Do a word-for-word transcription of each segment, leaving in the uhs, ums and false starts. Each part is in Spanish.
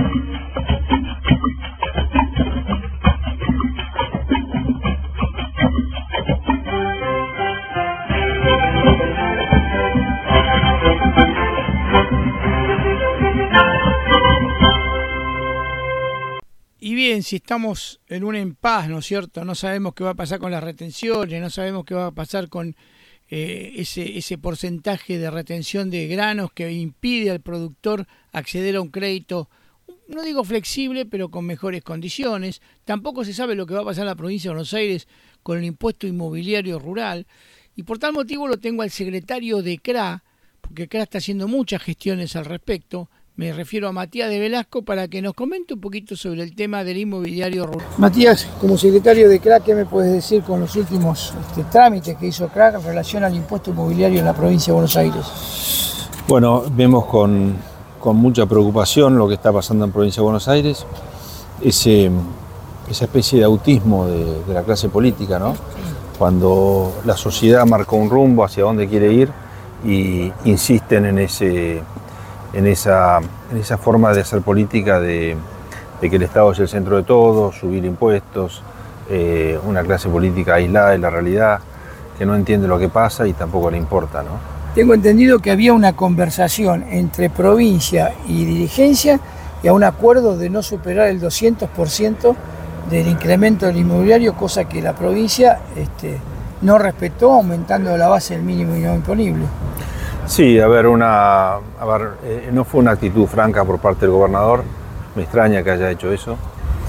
Y bien, si estamos en un impas, ¿no es cierto? No sabemos qué va a pasar con las retenciones, no sabemos qué va a pasar con eh, ese, ese porcentaje de retención de granos que impide al productor acceder a un crédito, no digo flexible, pero con mejores condiciones. Tampoco se sabe lo que va a pasar en la provincia de Buenos Aires con el impuesto inmobiliario rural. Y por tal motivo lo tengo al secretario de C R A, porque C R A está haciendo muchas gestiones al respecto. Me refiero a Matías de Velasco para que nos comente un poquito sobre el tema del inmobiliario rural. Matías, como secretario de C R A, ¿qué me puedes decir con los últimos este, trámites que hizo C R A en relación al impuesto inmobiliario en la provincia de Buenos Aires? Bueno, vemos con, con mucha preocupación lo que está pasando en provincia de Buenos Aires, ese, esa especie de autismo de, de la clase política, ¿no? Cuando la sociedad marca un rumbo hacia dónde quiere ir y insisten en ese... En esa, en esa forma de hacer política de, de que el Estado es el centro de todo, subir impuestos, eh, una clase política aislada de la realidad, que no entiende lo que pasa y tampoco le importa, ¿no? Tengo entendido que había una conversación entre provincia y dirigencia y a un acuerdo de no superar el doscientos por ciento del incremento del inmobiliario, cosa que la provincia este, no respetó, aumentando la base del mínimo y no imponible. Sí, a ver, una, a ver eh, no fue una actitud franca por parte del gobernador, me extraña que haya hecho eso,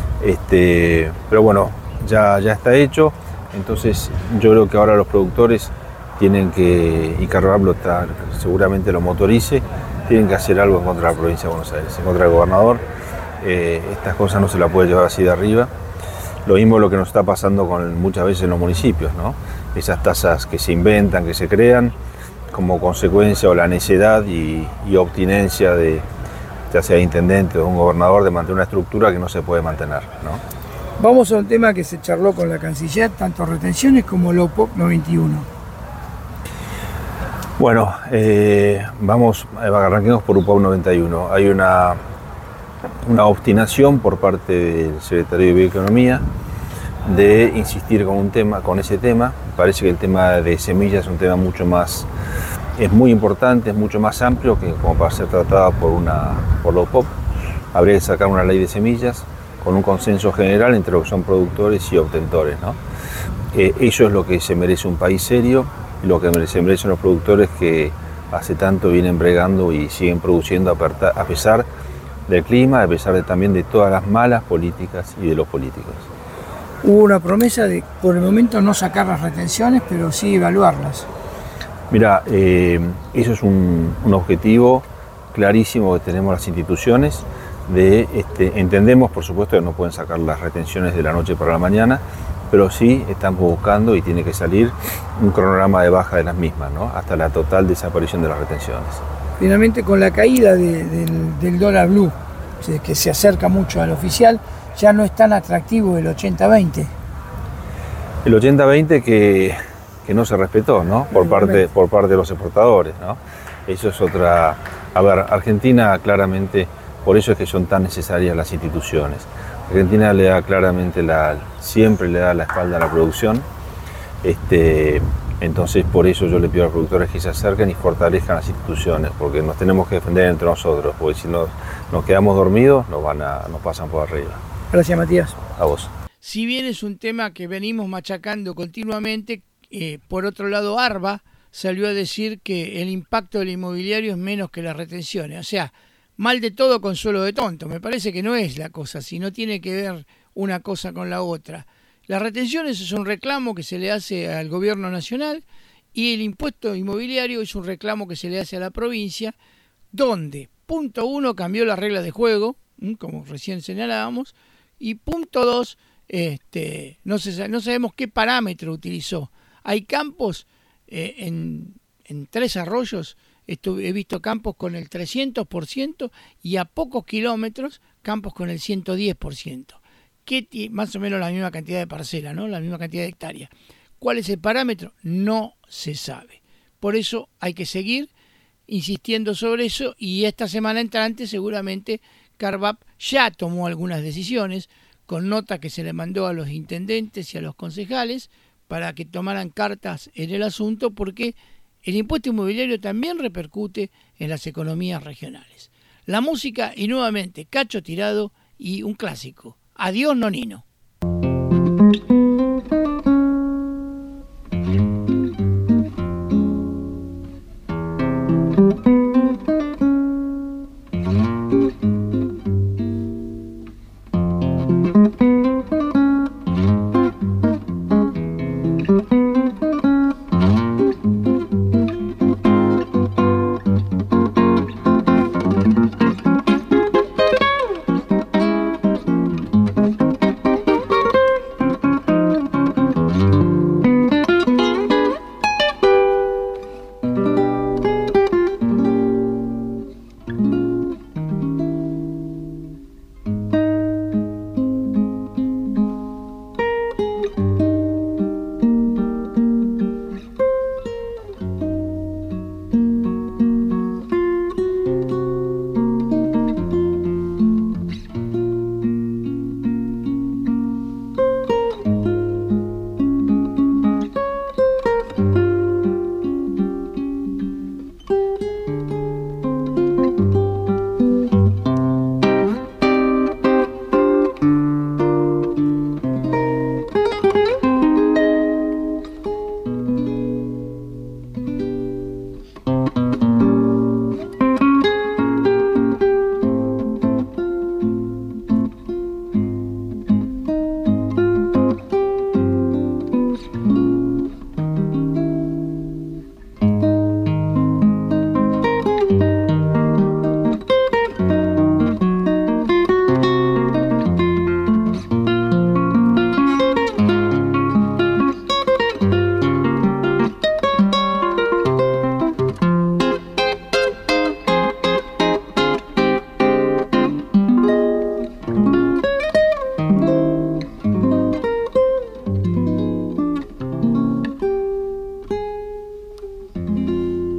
este, pero bueno, ya, ya está hecho, entonces yo creo que ahora los productores tienen que, y Carvalho está, seguramente lo motorice, tienen que hacer algo en contra de la provincia de Buenos Aires, en contra del gobernador. Eh, estas cosas no se las puede llevar así de arriba. Lo mismo lo que nos está pasando con muchas veces en los municipios, ¿no? Esas tasas que se inventan, que se crean, como consecuencia o la necedad y, y obstinencia de, ya sea de intendente o de un gobernador, de mantener una estructura que no se puede mantener, ¿no? Vamos a un tema que se charló con la canciller, tanto retenciones como el O P O P noventa y uno. Bueno, eh, vamos, arranquemos por U P O P noventa y uno. Hay una, una obstinación por parte del secretario de Bioeconomía de insistir con un tema, con ese tema. Parece que el tema de semillas es un tema mucho más, es muy importante, es mucho más amplio que como para ser tratado por una, por la O P O P. Habría que sacar una ley de semillas con un consenso general entre los que son productores y obtentores, ¿no? Eh, eso es lo que se merece un país serio, lo que se merecen los productores que hace tanto vienen bregando y siguen produciendo a pesar del clima, a pesar de, también de todas las malas políticas y de los políticos. Hubo una promesa de, por el momento, no sacar las retenciones, pero sí evaluarlas. Mira, eh, eso es un, un objetivo clarísimo que tenemos las instituciones. De, este, entendemos, por supuesto, que no pueden sacar las retenciones de la noche para la mañana, pero sí estamos buscando y tiene que salir un cronograma de baja de las mismas, ¿no? Hasta la total desaparición de las retenciones. Finalmente, con la caída de, del, del dólar blue, que se acerca mucho al oficial, ya no es tan atractivo el ochenta veinte. El ochenta veinte que, que no se respetó, ¿no? Por parte, por parte de los exportadores, ¿no? Eso es otra... A ver, Argentina claramente, por eso es que son tan necesarias las instituciones. Argentina le da claramente la, siempre le da la espalda a la producción. Este, entonces por eso yo le pido a los productores que se acerquen y fortalezcan las instituciones, porque nos tenemos que defender entre nosotros, porque si nos, nos quedamos dormidos nos, van a, nos pasan por arriba. Gracias, Matías. A vos. Si bien es un tema que venimos machacando continuamente, eh, por otro lado ARBA salió a decir que el impacto del inmobiliario es menos que las retenciones. O sea, mal de todo, consuelo de tonto. Me parece que no es la cosa, si no tiene que ver una cosa con la otra. Las retenciones es un reclamo que se le hace al gobierno nacional y el impuesto inmobiliario es un reclamo que se le hace a la provincia, donde, punto uno, cambió las reglas de juego, como recién señalábamos, y punto dos, este, no, se, no sabemos qué parámetro utilizó. Hay campos eh, en, en Tres Arroyos, estuve, he visto campos con el trescientos por ciento y a pocos kilómetros campos con el ciento diez por ciento. Que más o menos la misma cantidad de parcela, ¿no? La misma cantidad de hectáreas. ¿Cuál es el parámetro? No se sabe. Por eso hay que seguir insistiendo sobre eso y esta semana entrante seguramente Carvap ya tomó algunas decisiones con nota que se le mandó a los intendentes y a los concejales para que tomaran cartas en el asunto, porque el impuesto inmobiliario también repercute en las economías regionales. La música y nuevamente Cacho Tirado y un clásico, Adiós Nonino.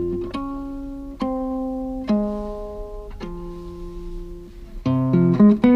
Thank you.